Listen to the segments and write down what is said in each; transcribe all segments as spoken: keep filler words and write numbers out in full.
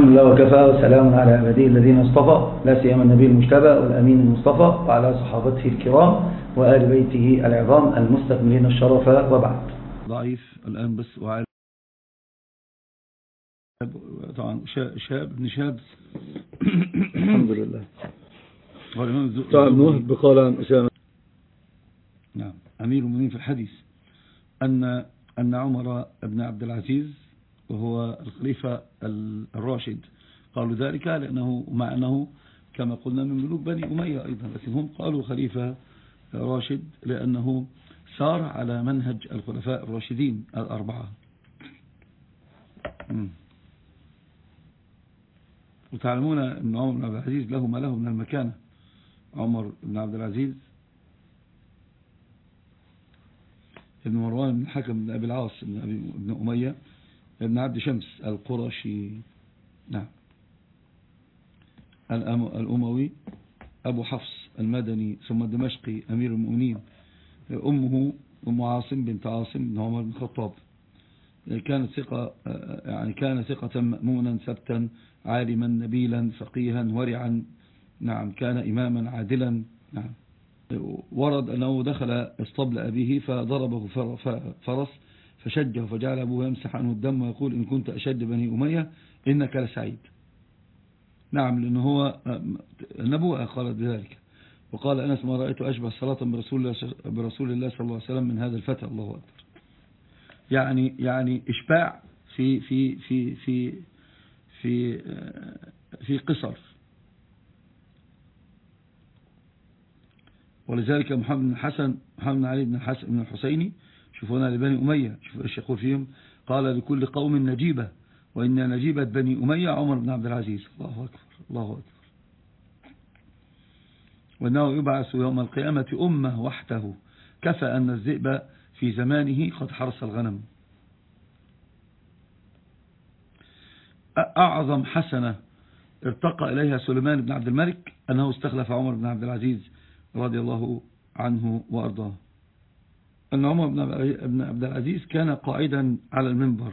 الحمد لله وكفى وسلام على عباده الذين اصطفى لا سيما النبي المجتبى والأمين المصطفى وعلى صحابته الكرام وآل بيته العظام المستكملين الشرف وبعد. ضعيف الآن بس وعارف طبعا شاب ابن شاب الحمد لله. طبعا وهب قال عن أسامة نعم أمير المؤمنين في الحديث أن أن عمر بن عبد العزيز وهو الخليفة الراشد قالوا ذلك لأنه مع أنه كما قلنا من ملوك بني أمية أيضا، لكن هم قالوا خليفة راشد لأنه سار على منهج الخلفاء الراشدين الأربعة. وتعلمون أن عمر بن عبد العزيز له ما له من المكانة. عمر بن عبد العزيز ابن مروان بن الحكم بن أبي العاص بن, أبي بن أمية ابن عبد شمس القرشي نعم الأموي أبو حفص المدني ثم الدمشقي أمير المؤمنين. أمه أم عاصم بنت عاصم بن عمر بن الخطاب. كانت ثقة يعني كان ثقة مأمونا ثبتا عالما نبيلا فقيها ورعا نعم كان إماما عادلا نعم. ورد أنه دخل اسطبل أبيه فضربه فرس فشجه فجعل أبوه يمسح عنه الدم ويقول إن كنت أشد بني أمية إنك لسعيد. نعم لأنه هو النبوة قالت بذلك. وقال أنس ما رأيت أشبه صلاة برسول الله, برسول الله صلى الله عليه وسلم من هذا الفتى. الله أكبر. يعني يعني إشباع في في في في في في قصر. ولذلك محمد بن الحسن محمد بن علي بن الحسن بن الحسيني شوفونا لبني أمية شوفوا ايش يقول فيهم. قال لكل قوم نجيبة وإن نجيبة بني أمية عمر بن عبد العزيز. الله أكبر الله أكبر. وأنه يبعث يوم القيامة أمة وحده كفى أن الذئب في زمانه قد حرس الغنم. أعظم حسنة ارتقى إليها سليمان بن عبد الملك أنه استخلف عمر بن عبد العزيز رضي الله عنه وأرضاه. أن عمر بن عبد العزيز كان قاعدا على المنبر،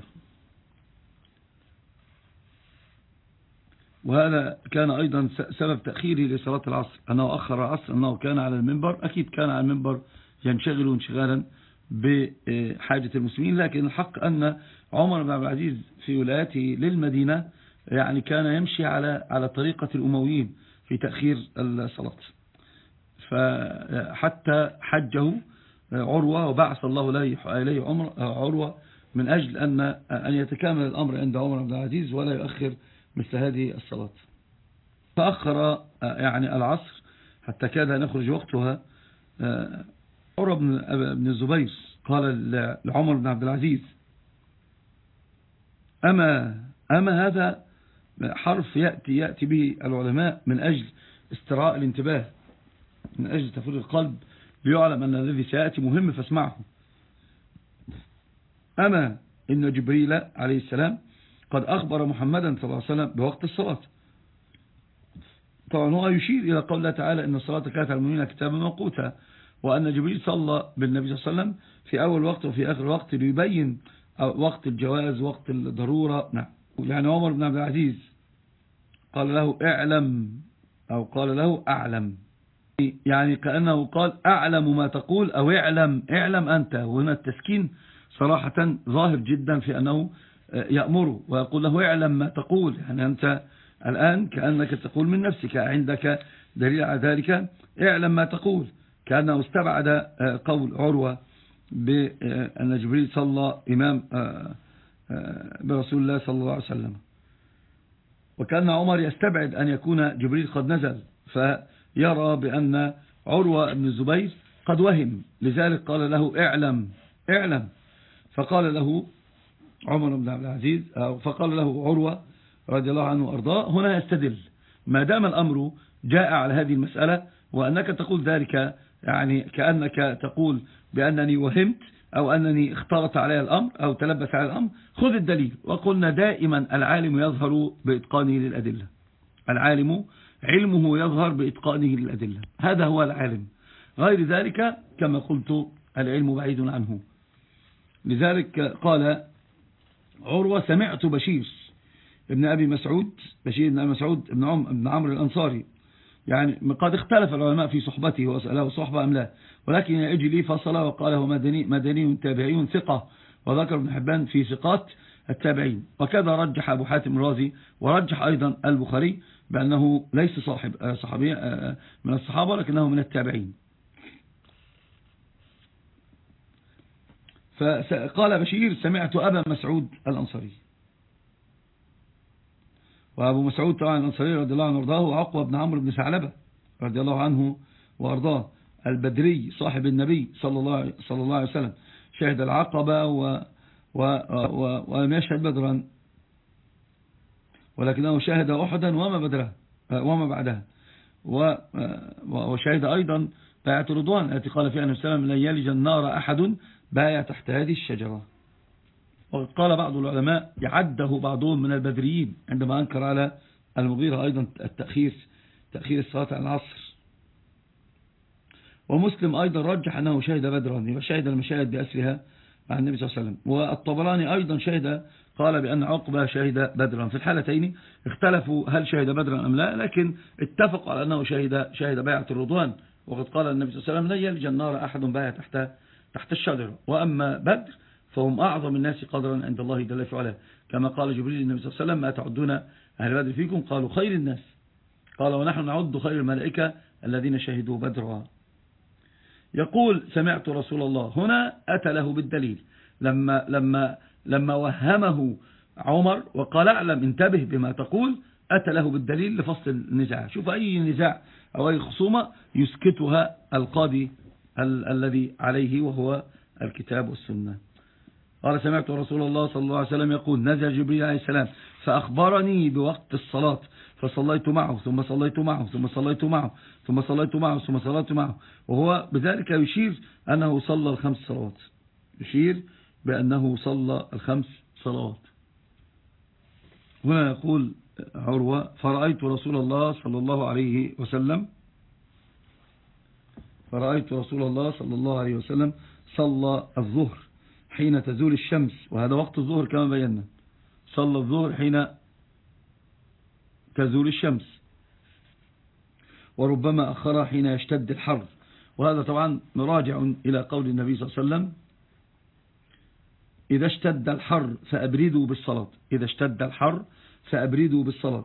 وهذا كان أيضا سبب تأخيره لصلاة العصر. أنه أخر العصر أنه كان على المنبر. أكيد كان على المنبر ينشغل انشغالا بحاجة المسلمين، لكن الحق أن عمر بن عبد العزيز في ولايته للمدينة يعني كان يمشي على على طريقة الأمويين في تأخير الصلاة. فحتى حجه عروة وبعث الله إليه عروة من أجل أن أن يتكامل الأمر عند عمر بن العزيز ولا يؤخر مثل هذه الصلاة. فأخر يعني العصر حتى كاد أن يخرج وقتها. عروة بن الزبير قال لعمر بن عبد العزيز أما أما هذا حرف يأتي يأتي به العلماء من أجل استراء الانتباه، من أجل تفريغ القلب ليعلم أن الذي سيأتي مهم فاسمعه. أما إن جبريل عليه السلام قد أخبر محمدا صلى الله عليه وسلم بوقت الصلاة. طبعا هو يشير إلى قول الله تعالى إن الصلاة كانت على المؤمنين كتابا موقوتا، وأن جبريل صلى بالنبي صلى الله عليه وسلم في أول وقت وفي آخر وقت ليبين وقت الجواز وقت الضرورة. نعم. يعني عمر بن عبد العزيز قال له اعلم أو قال له أعلم، يعني كأنه قال أعلم ما تقول أو اعلم اعلم أنت. وهنا التسكين صراحة ظاهر جدا في أنه يأمره ويقول له اعلم ما تقول. يعني أنت الآن كأنك تقول من نفسك، عندك دليل على ذلك، اعلم ما تقول. كأنه استبعد قول عروة بأن جبريل صلى إمام برسول الله صلى الله عليه وسلم. وكان عمر يستبعد أن يكون جبريل قد نزل، فيرى بأن عروة بن الزبير قد وهم، لذلك قال له اعلم اعلم. فقال له عمر بن عبد العزيز فقال له عروة رضي الله عنه وأرضاه هنا يستدل ما دام الأمر جاء على هذه المسألة وأنك تقول ذلك، يعني كأنك تقول بأنني وهمت أو أنني اختلط علي الأمر أو تلبس على الأمر، خذ الدليل. وقلنا دائما العالم يظهر بإتقانه للأدلة. العالم علمه يظهر بإتقانه للأدلة، هذا هو العالم. غير ذلك كما قلت العلم بعيد عنه. لذلك قال عروة سمعت بشير ابن أبي مسعود بشير بن أبي مسعود ابن عم ابن عمرو الأنصاري، يعني قد اختلف العلماء في صحبته وسأله صحبة أم لا، ولكن يجي لي فصل وقال هو مدني مدني تابعي ثقة، وذكر ابن حبان في ثقات التابعين. وكذا رجح أبو حاتم الرازي ورجح أيضا البخاري بأنه ليس صاحب صحابي من الصحابة لكنه من التابعين. فقال بشير سمعت أبا مسعود الأنصاري، وأبو مسعود طبعا الأنصاري رضي الله عنه وارضاه وعقبة بن عمرو بن ثعلبة رضي الله عنه وارضاه البدري صاحب النبي صلى الله صلى الله عليه وسلم، شهد العقبة و و و ولم يشهد بدرا، ولكنه شهد أحدا وما بدرها وما بعدها، وشهد أيضا بيعة الرضوان التي قال فيها النبي صلى الله عليه وسلم لن يلج النار أحد بايع تحت هذه الشجرة. وقال بعض العلماء يعده بعضهم من البدريين عندما أنكر على المغيرة أيضا التأخير تأخير الصلاة على العصر. ومسلم أيضا رجح أنه شهد بدرا، وشهد المشاهد بأسرها مع النبي صلى الله عليه وسلم. والطبراني أيضا شهد قال بأن عقبة شهد بدرا. في الحالتين اختلفوا هل شهد بدرا أم لا، لكن اتفقوا على أنه شهد شهد بيعة الرضوان، وقد قال النبي صلى الله عليه وسلم لا يلج النار أحد بايع تحت تحت الشجرة. وأما بدر فهم أعظم الناس قدرا عند الله جل وعلا، كما قال جبريل للنبي صلى الله عليه وسلم ما تعدون أهل بدر فيكم؟ قالوا خير الناس، قال ونحن نعد خير الملائكة الذين شهدوا بدرا. يقول سمعت رسول الله، هنا أتى له بالدليل لما لما لما وهمه عمر وقال اعلم انتبه بما تقول، أتى له بالدليل لفصل النزاع. شوف أي نزاع أو أي خصومة يسكتها القاضي ال الذي عليه وهو الكتاب والسنة. قال سمعت رسول الله صلى الله عليه وسلم يقول نزل جبريل عليه السلام فأخبرني بوقت الصلاة فصليت معه ثم صليت معه ثم صليت معه ثم صليت معه ثم صليت معه، وهو بذلك يشير أنه صلى الخمس صلوات، يشير بأنه صلى الخمس صلوات. هنا يقول عروة فرأيت رسول الله صلى الله عليه وسلم فرأيت رسول الله صلى الله عليه وسلم صلى الظهر حين تزول الشمس، وهذا وقت الظهر كما بينا، صلى الظهر حين تزول الشمس، وربما أخرها حين يشتد الحر. وهذا طبعا مراجع إلى قول النبي صلى الله عليه وسلم إذا اشتد الحر فأبردوا بالصلاة، إذا اشتد الحر فأبردوا بالصلاة.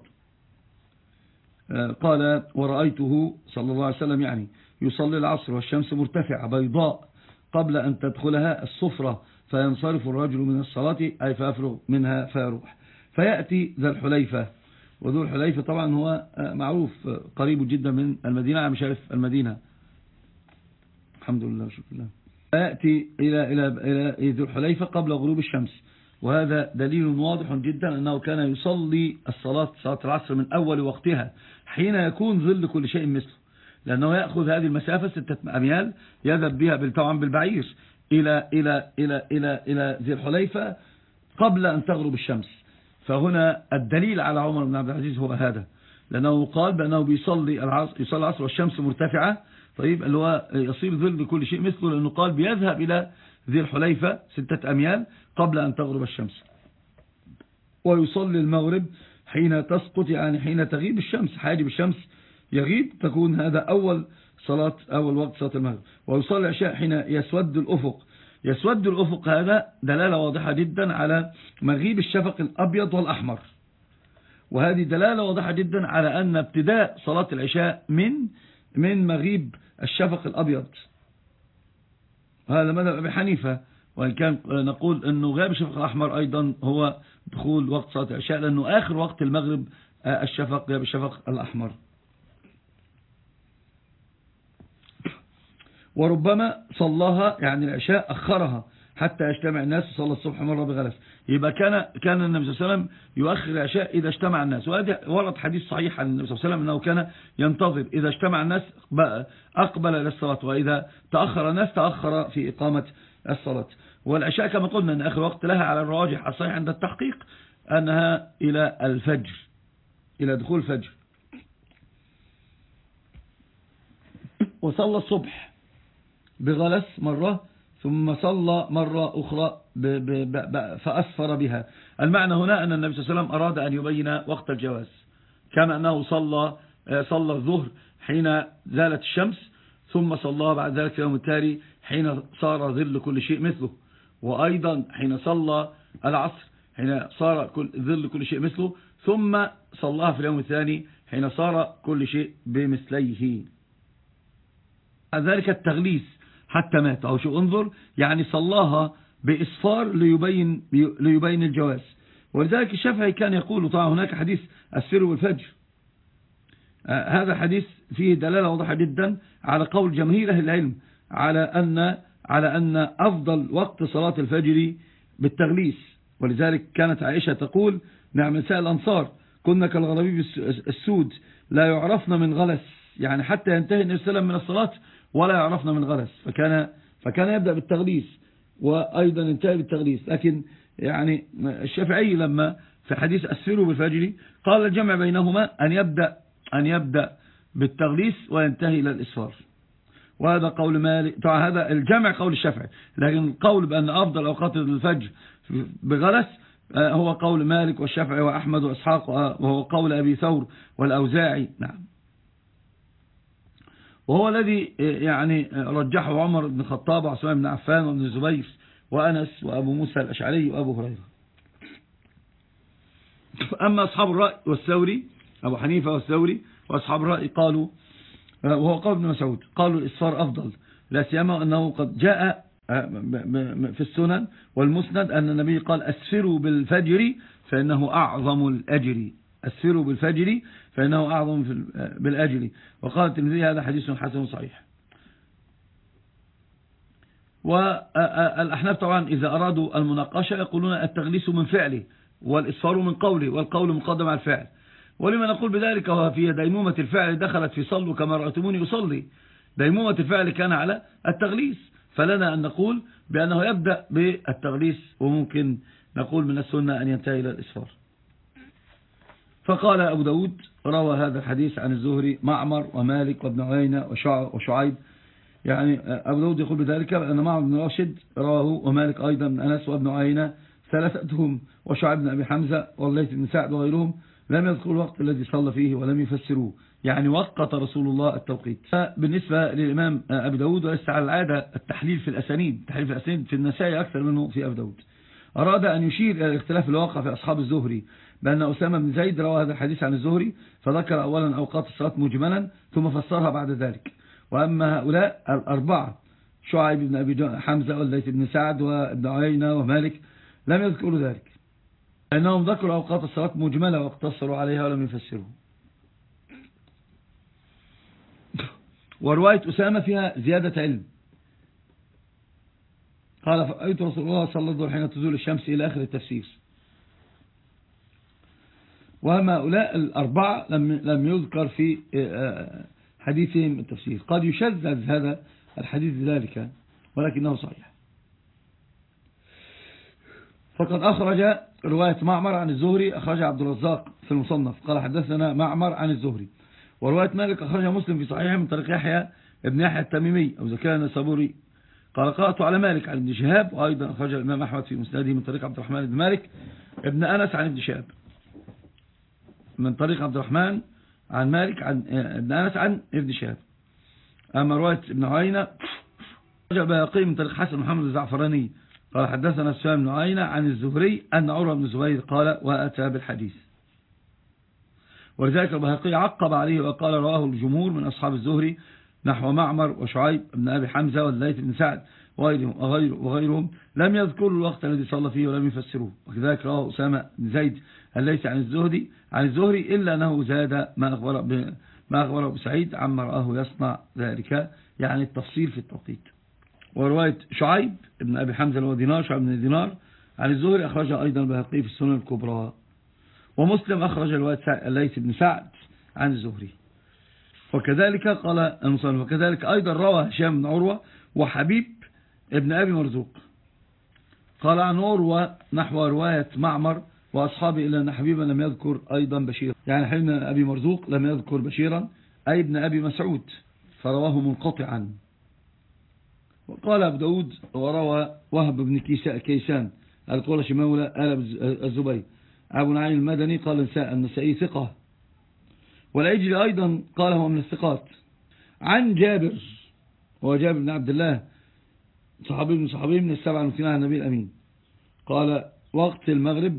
قال ورأيته صلى الله عليه وسلم يعني يصلي العصر والشمس مرتفعة بيضاء قبل أن تدخلها الصفرة، فينصرف الرجل من الصلاة أي فيفرغ منها فيروح، فيأتي ذا الحليفة. وذو الحليفة طبعا هو معروف قريب جدا من المدينة، مش عارف المدينة الحمد لله شكرا الله. فيأتي إلى إلى إلى ذو الحليفة قبل غروب الشمس، وهذا دليل واضح جدا أنه كان يصلي الصلاة صلاة العصر من أول وقتها حين يكون ظل كل شيء مثله، لأنه يأخذ هذه المسافة ستة أميال يذهب بها طبعا بالبعير إلى إلى إلى إلى إلى ذي الحليفة قبل أن تغرب الشمس. فهنا الدليل على عمر بن عبد العزيز هو هذا، لأنه قال بأنه بيصلي العصر يصلي العصر والشمس مرتفعة، طيب اللي هو يصير ظل بكل شيء مثله، لأنه قال بيذهب إلى ذي الحليفة ستة أميال قبل أن تغرب الشمس، ويصلي المغرب حين تسقط يعني حين تغيب الشمس، حاجب الشمس يغيب تكون هذا أول صلاة أول وقت صلاة المغرب، ويصلي العشاء حين يسود الأفق. يسود الأفق هذا دلالة واضحة جدا على مغيب الشفق الأبيض والأحمر، وهذه دلالة واضحة جدا على أن ابتداء صلاة العشاء من من مغيب الشفق الأبيض. هذا مذهب أبي حنيفة، وإن كان نقول أنه غياب الشفق الأحمر أيضا هو دخول وقت صلاة العشاء، لأنه آخر وقت المغرب الشفق غياب الشفق الأحمر. وربما صلاها يعني العشاء أخرها حتى يجتمع الناس وصلى الصبح مرة بغلس. يبقى كان كان النبي صلى الله عليه وسلم يؤخر العشاء إذا اجتمع الناس، وهذا ورد حديث صحيح عن النبي صلى الله عليه وسلم أنه كان ينتظر إذا اجتمع الناس أقبل إلى الصلاة، وإذا تأخر الناس تأخر في إقامة الصلاة. والعشاء كما قلنا أن آخر وقت لها على الراجح الصحيح عند التحقيق أنها إلى الفجر، إلى دخول الفجر. وصلى الصبح بغلس مرة ثم صلى مرة أخرى ب ب ب فأسفر بها. المعنى هنا أن النبي صلى الله عليه وسلم أراد أن يبين وقت الجواز، كما أنه صلى صلى الظهر حين زالت الشمس، ثم صلى بعد ذلك يوم التالي حين صار ظل كل شيء مثله، وأيضا حين صلى العصر حين صار كل ظل كل شيء مثله، ثم صلاها في اليوم الثاني حين صار كل شيء بمثليه. ذلك التغليس حتى مات، أو شو انظر يعني صلاها بإسفار ليبين, ليبين الجواز. ولذلك الشافعي كان يقول طبعا هناك حديث أسفروا بالفجر، آه هذا حديث فيه دلالة واضحة جدا على قول جماهير أهل العلم على أن على أن أفضل وقت صلاة الفجر بالتغليس. ولذلك كانت عائشة تقول نعم نساء الأنصار كنا كالغرابيب السود لا يعرفن من غلس، يعني حتى ينتهي النبي صلى الله عليه وسلم من الصلاة ولا يعرفن من غلس، فكان فكان يبدأ بالتغليس وأيضا ينتهي بالتغليس. لكن يعني الشافعي لما في حديث أسفروا بالفجر قال الجمع بينهما أن يبدأ أن يبدأ بالتغليس وينتهي إلى الإسفار، وهذا قول مالك. طبعا هذا الجمع قول الشافعي، لكن القول بأن أفضل أوقات الفجر بغلس هو قول مالك والشافعي وأحمد وإسحاق، وهو قول أبي ثور والأوزاعي. نعم، وهو الذي يعني رجحه عمر بن الخطاب وعثمان بن عفان وابن الزبير وأنس وأبو موسى الأشعري وأبو هريرة. أما أصحاب الرأي والثوري أبو حنيفة والثوري وأصحاب الرأي قالوا، وهو قول ابن مسعود، قالوا الإسفار أفضل، لا سيما أنه قد جاء في السنن والمسند أن النبي قال أسفروا بالفجر فإنه أعظم الأجر، أسفروا بالفجر فإنه أعظم بالأجر. وقال الترمذي هذا حديث حسن صحيح. والأحناف طبعا إذا أرادوا المناقشة يقولون التغليس من فعله والإسفار من قوله، والقول مقدم على الفعل. ولما نقول بذلك وفي ديمومة الفعل دخلت في صلوا كما رأيتموني يصلي، ديمومة الفعل كان على التغليس، فلنا أن نقول بأنه يبدأ بالتغليس، وممكن نقول من السنة أن ينتهي إلى الإسفار. فقال أبو داود روى هذا الحديث عن الزهري معمر ومالك وابن عيينة وشعيب، يعني أبو داود يقول بذلك أن معمر بن راشد رواه ومالك أيضا من أنس وابن عيينة ثلاثتهم وشعيب بن أبي حمزة والليث بن سعد وغيرهم لم يذكروا الوقت الذي صلى فيه ولم يفسروه، يعني وقت رسول الله التوقيت. بالنسبة للإمام أبي داود وليس على العادة التحليل في الأسانيد، التحليل في الأسانيد في النسائي أكثر منه في أبي داود، أراد أن يشير إلى الاختلاف الواقع في أصحاب الزهري بأن أسامة بن زيد روى هذا الحديث عن الزهري فذكر أولا أوقات الصلاة مجملا ثم فسرها بعد ذلك. وأما هؤلاء الأربعة شعيب بن أبي حمزة والليث بن سعد وابن عيينة ومالك لم يذكروا ذلك، لأنهم ذكروا أوقات الصلاة مجملة واقتصروا عليها ولم يفسروا. ورواية أسامة فيها زيادة علم، قال فرأيت رسول الله صلى الله عليه وسلم حين تزول الشمس إلى آخر التفسير. وأما هؤلاء الأربعة لم لم يذكر في حديثهم التفسير، قد يشذذ هذا الحديث بذلك ولكنه صحيح. فقد أخرج رواية معمر عن الزهري أخرج عبد الرزاق في المصنف قال حدثنا معمر عن الزهري. ورواية مالك أخرجها مسلم في صحيحه من طريق يحيى ابن يحيى التميمي أو زكريا النسابوري قال قرأت على مالك عن ابن شهاب، وأيضا أخرج الإمام أحمد في مسنده من طريق عبد الرحمن بن مالك ابن أنس عن ابن شهاب، من طريق عبد الرحمن عن مالك عن ابن أنس عن ابن شهاب. أما رواية ابن عيينة رجع بياقي من طريق حسن محمد الزعفراني قال حدثنا سفيان بن عيينة عن الزهري أن عروة بن الزبير قال وأتى بالحديث. ولذلك البيهقي عقب عليه وقال رواه الجمهور من أصحاب الزهري نحو معمر وشعيب بن أبي حمزة والليث بن سعد وغيرهم لم يذكروا الوقت الذي صلى فيه ولم يفسروه. وكذلك رواه أسامة بن زيد ليس عن الزهري عن الزهري إلا أنه زاد ما أخبره ما أخبره بسعيد عما رآه يصنع ذلك، يعني التفصيل في التوقيت. ورواية شعيب بن أبي حمزة ودينار شعيب بن دينار عن الزهري أخرجها أيضا البيهقي في السنن الكبرى. ومسلم أخرج رواية الليث بن سعد عن الزهري. وكذلك قال المصنف وكذلك أيضا روى هشام بن عروة وحبيب ابن أبي مرزوق قال عن عروة نحو رواية معمر وأصحابه إلا أن حبيبا لم يذكر أيضا بشيرا، يعني حبيب بن أبي مرزوق لم يذكر بشيرا أي ابن أبي مسعود فرواه منقطعا. وقال أبو داود وروى وهب بن كيسان القرشي مولى آل الزبير. أبو نعيم المدني قال النسائي ثقة، والعجلي أيضا قال هو من الثقات. عن جابر وجابر بن عبد الله صحابي من صحابي من السبعة المكثرين عن النبي الأمين قال وقت المغرب،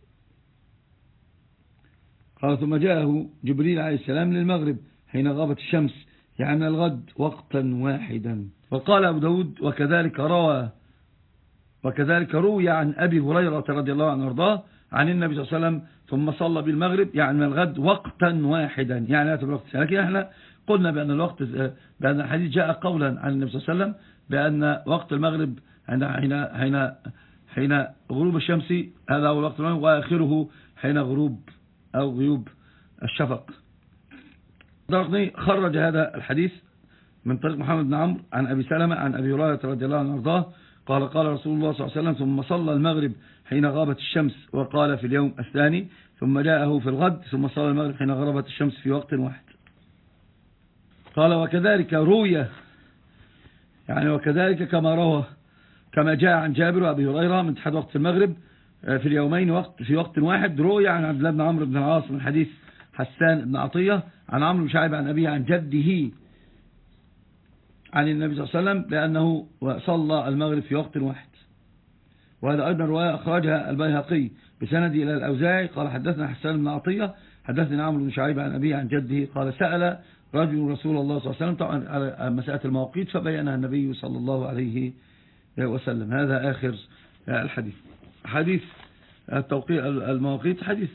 قال ثم جاءه جبريل عليه السلام للمغرب حين غابت الشمس، يعني الغد وقتا واحدا. وقال أبو داود وكذلك روى وكذلك روي عن أبي هريرة رضي الله عنه وارضاه عن النبي صلى الله عليه وسلم ثم صلى بالمغرب يعني من الغد وقتا واحدا، يعني لا الوقت. لكن احنا قلنا بأن الوقت بأن الحديث جاء قولا عن النبي صلى الله عليه وسلم بأن وقت المغرب حين حين حين غروب الشمس هذا هو الوقت المغرب، وآخره حين غروب أو غيوب الشفق. الدارقطني خرج هذا الحديث من طريق محمد بن عمرو عن أبي سلمة عن أبي هريرة رضي الله عنه وارضاه قال قال رسول الله صلى الله عليه وسلم ثم صلى المغرب حين غابت الشمس، وقال في اليوم الثاني ثم جاءه في الغد ثم صلى المغرب حين غربت الشمس في وقت واحد. قال وكذلك روي يعني وكذلك كما روى كما جاء عن جابر وأبي هريرة من اتحاد وقت المغرب في اليومين وقت في وقت واحد، روي عن عبد الله بن عمرو بن العاص من حديث حسان بن عطية عن عمرو بن شعيب عن أبيه عن جده عن النبي صلى الله عليه وسلم لأنه صلى المغرب في وقت واحد. وهذا أيضا رواية أخرجها البيهقي بسندي إلى الأوزاعي قال حدثنا حسان بن عطية حدثنا عمرو بن شعيب عن أبيه عن جده قال سأل رجل رسول الله صلى الله عليه وسلم طبعا على مسألة المواقيت فبينها النبي صلى الله عليه وسلم. هذا آخر الحديث. حديث التوقيت المواقيت حديث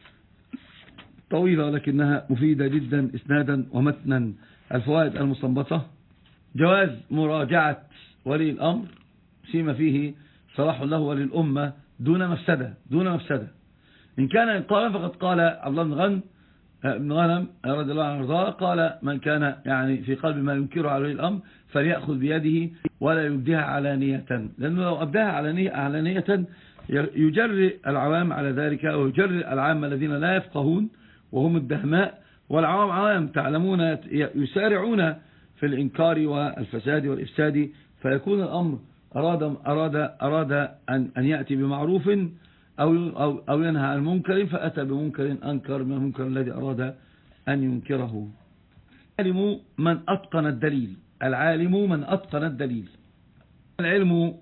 طويلة لكنها مفيدة جدا إسنادا ومتنا. الفوائد المستنبطة: جواز مراجعة ولي الأمر فيما فيه صلاح له وللأمة دون مفسدة دون مفسدة. إن كان قال فقد قال عبد الله بن غنم ابن غنم رضي الله عنه وارضاه قال من كان يعني في قلب ما ينكره على ولي الأمر فليأخذ بيده ولا يبديها علانية، لأنه لو أبداها علانية يجرئ العوام على ذلك ويجرئ العامة الذين لا يفقهون وهم الدهماء، والعوام عوام تعلمون يسارعون في الإنكار والفساد والإفساد، فيكون الأمر أراد أراد أراد أن أن يأتي بمعروف أو أو أو ينهى عن منكر فأتى بمنكر أنكر من المنكر الذي أراد أن ينكره. العالم من أتقن الدليل العالم من أتقن الدليل العلم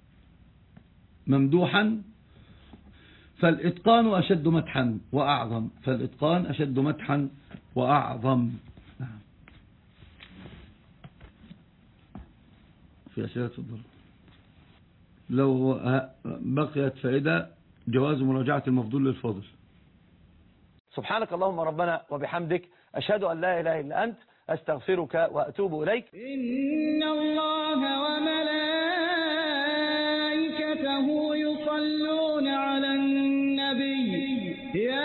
ممدوحا فالإتقان أشد مدحا وأعظم فالإتقان أشد مدحا وأعظم. في أسئلة الضرب لو بقيت فائدة جواز مراجعة المفضول للفاضل. سبحانك اللهم ربنا وبحمدك أشهد أن لا إله إلا أنت أستغفرك وأتوب إليك. إن الله وملائكته يصلون على النبي يا